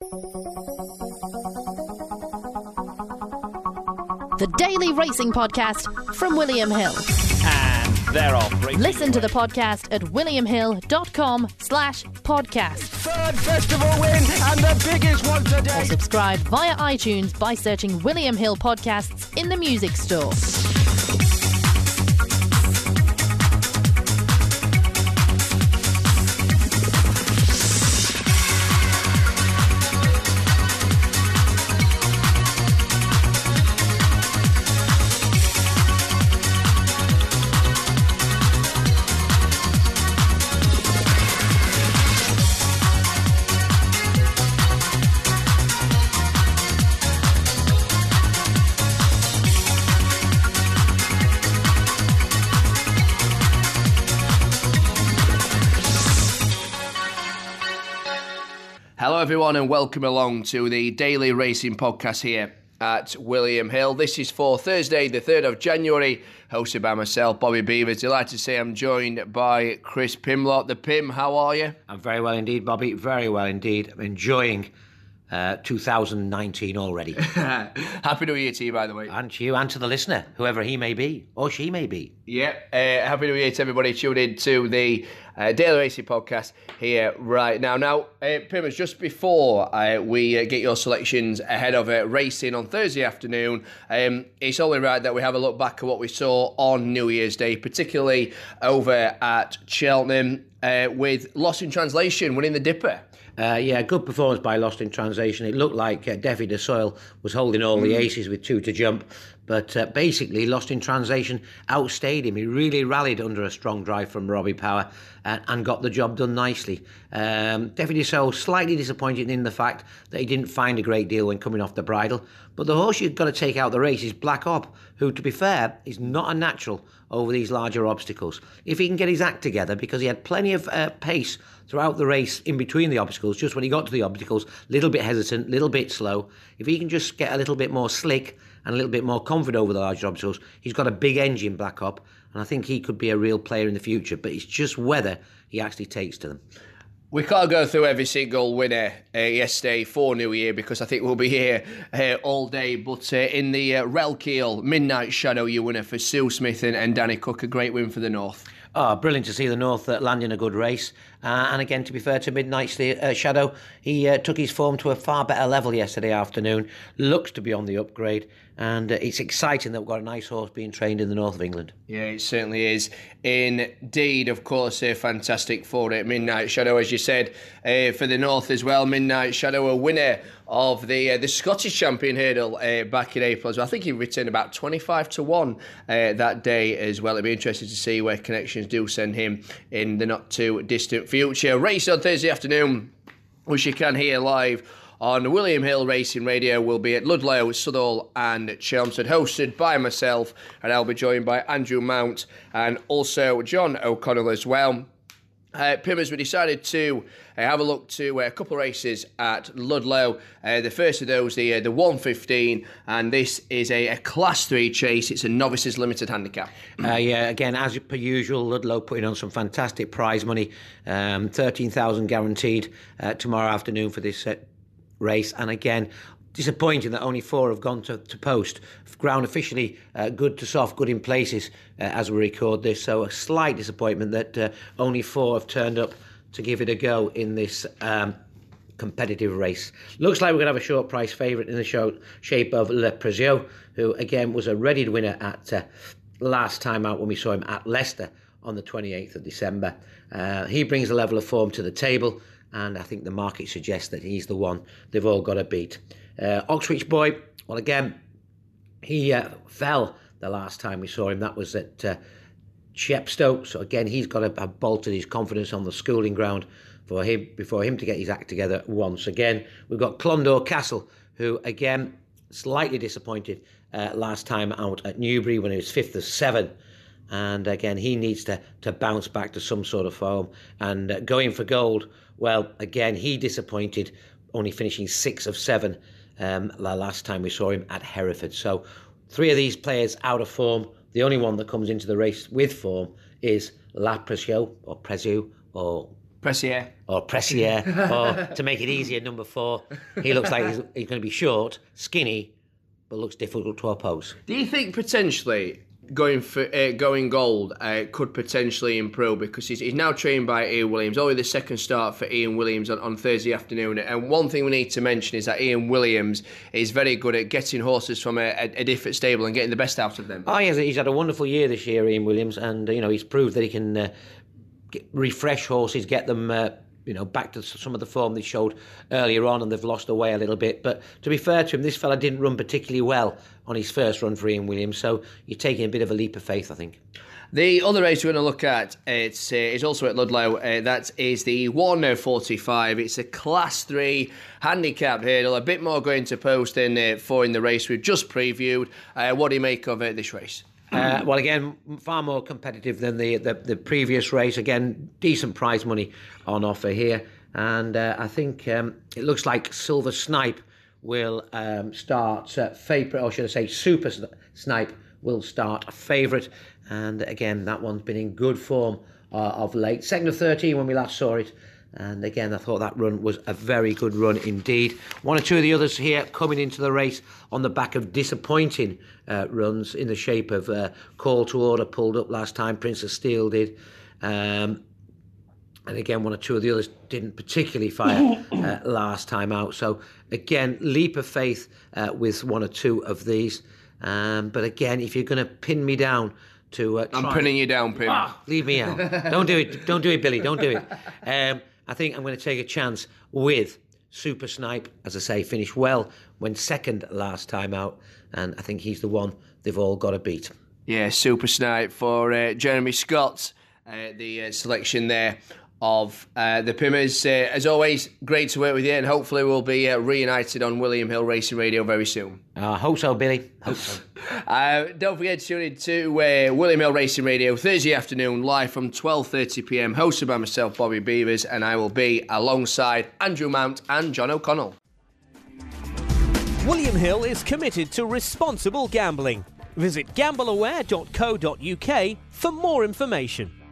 The Daily Racing Podcast from William Hill. And they're off. Listen to the podcast at williamhill.com/podcast. Third festival win and the biggest one today. Or subscribe via iTunes by searching William Hill Podcasts in the music store. Hello everyone and welcome along to the Daily Racing Podcast here at William Hill. This is for Thursday the 3rd of January, hosted by myself, Bobby Beavers. Delighted to say I'm joined by Chris Pimlott. The Pim, how are you? I'm very well indeed, Bobby, very well indeed. I'm enjoying 2019 already. Happy New Year to you, by the way. And to you and to the listener, whoever he may be, or she may be. Yeah, Happy New Year to everybody tuned in to the Daily Racing Podcast here right now. Now, Pim, just before we get your selections ahead of racing on Thursday afternoon, it's only right that we have a look back at what we saw on New Year's Day, particularly over at Cheltenham with Lost in Translation winning the Dipper. Good performance by Lost in Translation. It looked like Defi de Soil was holding all the aces with two to jump, but basically Lost in Translation outstayed him. He really rallied under a strong drive from Robbie Power and got the job done nicely. Defi de Soil slightly disappointed in the fact that he didn't find a great deal when coming off the bridle, but the horse you've got to take out the race is Black Op, who, to be fair, is not a natural over these larger obstacles. If he can get his act together, because he had plenty of pace throughout the race in between the obstacles, just when he got to the obstacles, a little bit hesitant, a little bit slow. If he can just get a little bit more slick and a little bit more confident over the larger obstacles, he's got a big engine, Black Op, and I think he could be a real player in the future, but it's just whether he actually takes to them. We can't go through every single winner yesterday for New Year because I think we'll be here all day. But in the Relkeel Midnight Shadow, you winner for Sue Smith and Danny Cook, a great win for the North. Oh, brilliant to see the North landing a good race. And again, to be fair to Midnight Shadow, he took his form to a far better level yesterday afternoon. Looks to be on the upgrade. And it's exciting that we've got a nice horse being trained in the north of England. Yeah, it certainly is. Indeed, of course, fantastic for it. Midnight Shadow, as you said, for the North as well. Midnight Shadow, a winner of the Scottish Champion Hurdle back in April as well. I think he returned about 25-1 that day as well. It'd be interesting to see where connections do send him in the not too distant future. Race on Thursday afternoon, which you can hear live on William Hill Racing Radio, will be at Ludlow, Southall and Chelmsford, hosted by myself, and I'll be joined by Andrew Mount and also John O'Connell as well. Pimmers, we decided to have a look to a couple of races at Ludlow. The first of those, the 115, and this is a Class 3 chase. It's a novices limited handicap. Again, as per usual, Ludlow putting on some fantastic prize money. 13,000 guaranteed tomorrow afternoon for this race. And again, disappointing that only 4 have gone to post. Ground officially good to soft, good in places as we record this. So a slight disappointment that only 4 have turned up to give it a go in this competitive race. Looks like we're going to have a short price favourite in the shape of Le Prezio, who again was a readied winner at last time out when we saw him at Leicester on the 28th of December. He brings a level of form to the table, and I think the market suggests that he's the one they've all got to beat. Oxwich Boy, well again, he fell the last time we saw him. That was at Chepstow. So again, he's got to have bolted his confidence on the schooling ground before him to get his act together once again. We've got Clondor Castle, who again, slightly disappointed last time out at Newbury when he was 5th of 7. And again, he needs to bounce back to some sort of form. And going for gold, well, again, he disappointed, only finishing 6th of 7 the last time we saw him at Hereford. So 3 of these players out of form. The only one that comes into the race with form is La Prezio, or Prezio, or Pressier. Or Pressier, or to make it easier, number 4. He looks like he's going to be short, skinny, but looks difficult to oppose. Do you think potentially going gold could potentially improve, because he's now trained by Ian Williams? Only the second start for Ian Williams on Thursday afternoon. And one thing we need to mention is that Ian Williams is very good at getting horses from a different stable and getting the best out of them. Oh, he's had a wonderful year this year, Ian Williams, and he's proved that he can refresh horses, get them back to some of the form they showed earlier on, and they've lost their way a little bit. But to be fair to him, this fella didn't run particularly well on his first run for Ian Williams, so you're taking a bit of a leap of faith, I think. The other race we're going to look at is also at Ludlow. That is the 1:45. It's a Class 3 handicap hurdle. A bit more going to post than 4 in the race we've just previewed. What do you make of this race? Well, again, far more competitive than the previous race. Again, decent prize money on offer here. And I think it looks like Silver Snipe will start favourite, or should I say Super Snipe will start favourite. And again, that one's been in good form of late. 2nd of 13 when we last saw it. And again, I thought that run was a very good run indeed. One or two of the others here coming into the race on the back of disappointing runs in the shape of Call to Order pulled up last time, Princess Steel did. And again, one or two of the others didn't particularly fire last time out. So again, leap of faith with one or two of these. But again, if you're going to pin me down to... I'm pinning you down, Pim. Leave me out. Don't do it. Don't do it, Billy. Don't do it. I think I'm going to take a chance with Super Snipe. As I say, finished well, went second last time out, and I think he's the one they've all got to beat. Yeah, Super Snipe for Jeremy Scott, the selection there of the Pimmers. As always, great to work with you, and hopefully we'll be reunited on William Hill Racing Radio very soon. I hope so, Billy. Hope so. Don't forget to tune in to William Hill Racing Radio Thursday afternoon, live from 12:30pm, hosted by myself, Bobby Beavers, and I will be alongside Andrew Mount and John O'Connell. William Hill is committed to responsible gambling. Visit gambleaware.co.uk for more information.